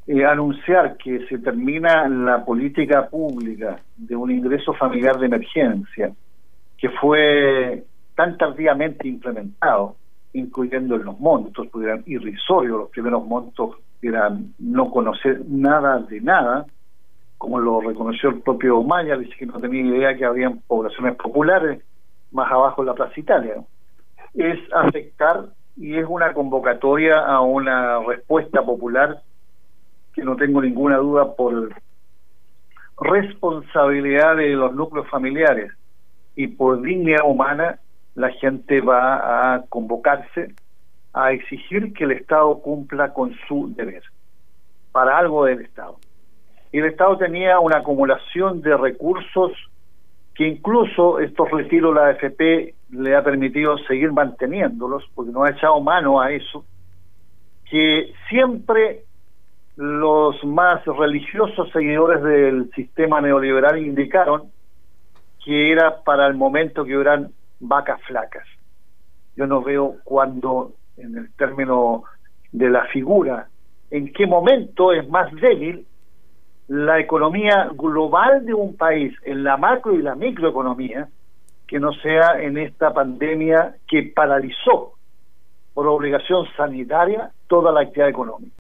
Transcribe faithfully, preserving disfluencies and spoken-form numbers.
eh, anunciar que se termina la política pública de un ingreso familiar de emergencia, que fue tan tardíamente implementado, incluyendo en los montos, porque eran irrisorios los primeros montos, eran no conocer nada de nada, como lo reconoció el propio Maya, dice que no tenía idea que habían poblaciones populares más abajo en la Plaza Italia. Es afectar, y es una convocatoria a una respuesta popular que no tengo ninguna duda por responsabilidad de los núcleos familiares y por dignidad humana, la gente va a convocarse a exigir que el Estado cumpla con su deber, para algo del Estado. Y el Estado tenía una acumulación de recursos que incluso estos retiros de la A F P le ha permitido seguir manteniéndolos, porque no ha echado mano a eso, que siempre los más religiosos seguidores del sistema neoliberal indicaron que era para el momento que hubieran vacas flacas. Yo no veo cuándo, en el término de la figura, en qué momento es más débil la economía global de un país, en la macro y la microeconomía, que no sea en esta pandemia que paralizó por obligación sanitaria toda la actividad económica.